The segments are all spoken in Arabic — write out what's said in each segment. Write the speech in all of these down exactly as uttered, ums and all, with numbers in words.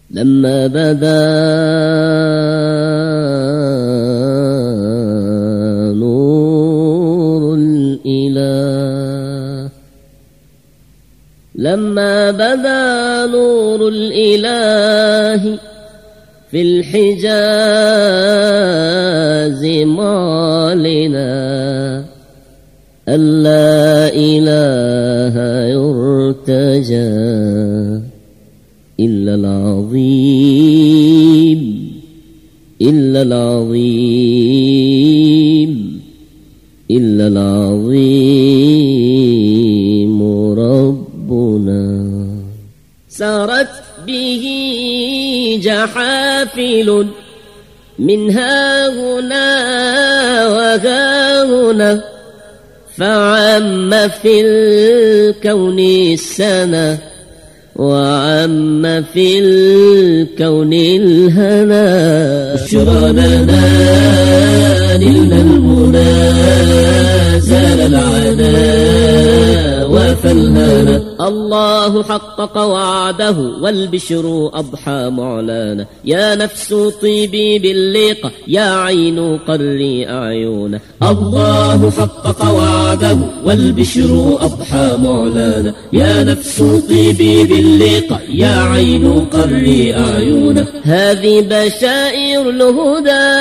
لما بدا نور الإله لما بدا نور الإله في الحجاز معلنا أن لا إله يرتجى إلا العظيم إلا العظيم إلا العظيم ربنا. سارت به جحافل من ها هنا وها هنا فعم في الكون السنة وعم في الكون الهنا. بشرى لنا نلنا المنى زال العنا وفالهنا. الله حقق وعده والبشر أضحى معلانا. يا نفس طيبي باللقى يا عين قري أعينا. الله حقق وعده والبشر أضحى معلانا. يا نفس طيبي باللقى يا عين قري أعينا. هذه بشائر الهدى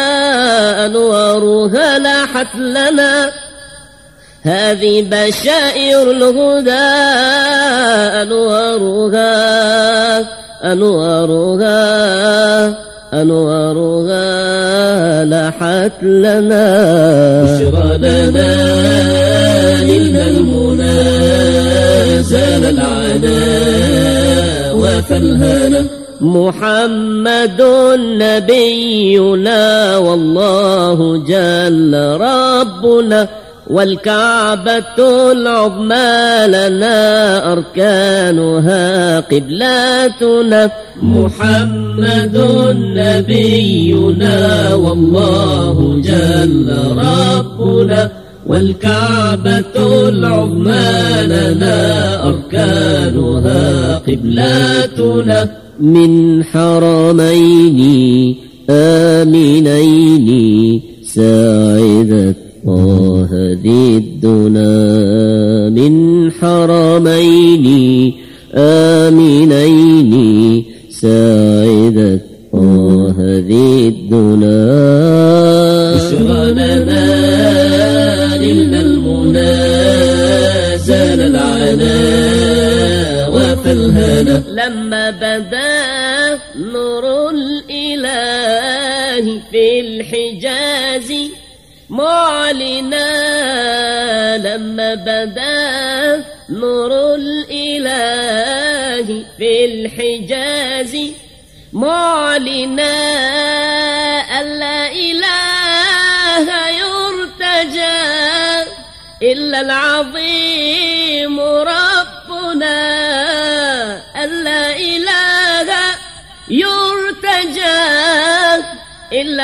أنوارها لاحت لنا. هذه بشائر الهدى أنوارها أنوارها أنوارها لاحت لنا. بشرى لنا نلنا المنى زال العنا وفالهنا. محمد نبينا والله جل ربنا والكعبة العظمى لنا أركانها قبلاتنا. محمد نبينا والله جل ربنا والكعبة العظمى لنا أركانها قبلاتنا. من حرمين آمنين ساعدت طه ضدنا. من حرمين آمنين ساعدت طه ضدنا. بشرى لنا نلنا المنى زال العنا وفالهنا. لما بدا نور الإله في الحجاز معلنا. لما بدا نور الإله في الحجاز معلنا أن لا إله يرتجى إلا العظيم ربنا. أن لا إله يرتجى إلا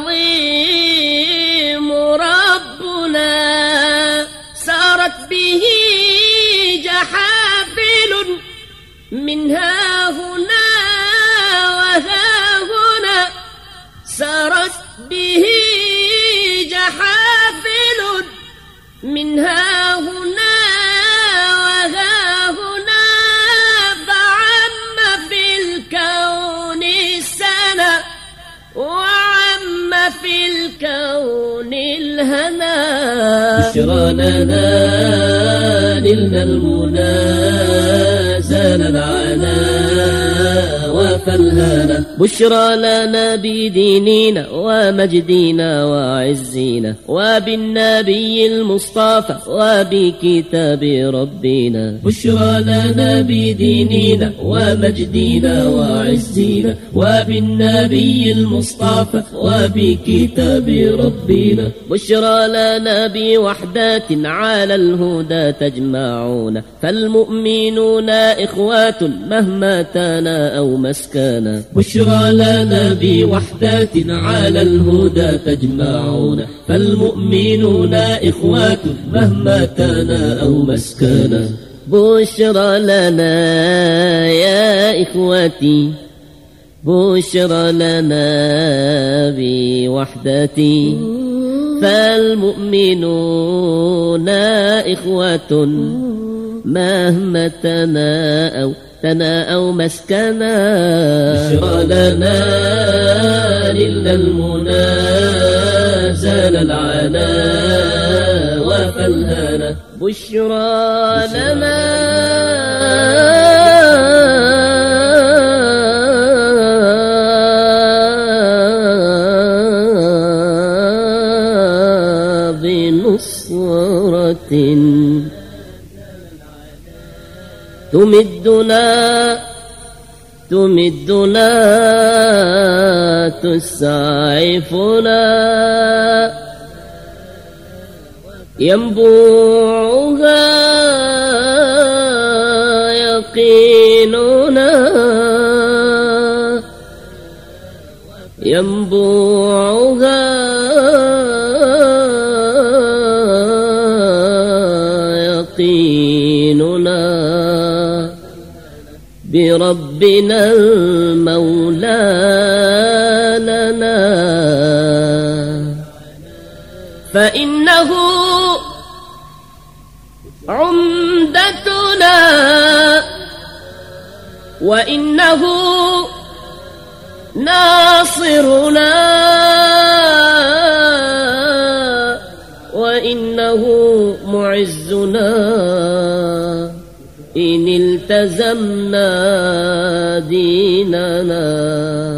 العظيم ربنا. سارت به جحافل من ها هنا وها هنا. سارت به جحافل من ها هنا وها هنا فعم في الكون السنة وعم في الكون الهنا. بشرى لنا نلنا المنى زال العنا وفالهنا. بشرى لنا بديننا ومجدنا وعزنا وبالنبي المصطفى وبكتاب ربنا. بشرى لنا بديننا ومجدنا وعزنا وبالنبي المصطفى وبكتاب ربنا. بشرى لنا بوحدات على الهدى تجمعون فالمؤمنون إخوات مهما تانا أو مسكانا. بشرى لنا بوحدات على الهدى تجمعون فالمؤمنون إخوات مهما تانا أو مسكانا. بشرى لنا يا إخوتي بشرى لنا بوحدة فالمؤمنون إخوة مهما تناءوا تناءوا مسكنا. بشرى لنا لله المنى زال العنا وفلهنا. بشرى لنا بنصرة تمدنا تمدنا تسعفنا ينبوعها يقيننا ينبوعها يقيننا بربنا المولى لنا فإنه عمدتنا وإنه ناصرنا وإنه معزنا إن التزمنا ديننا.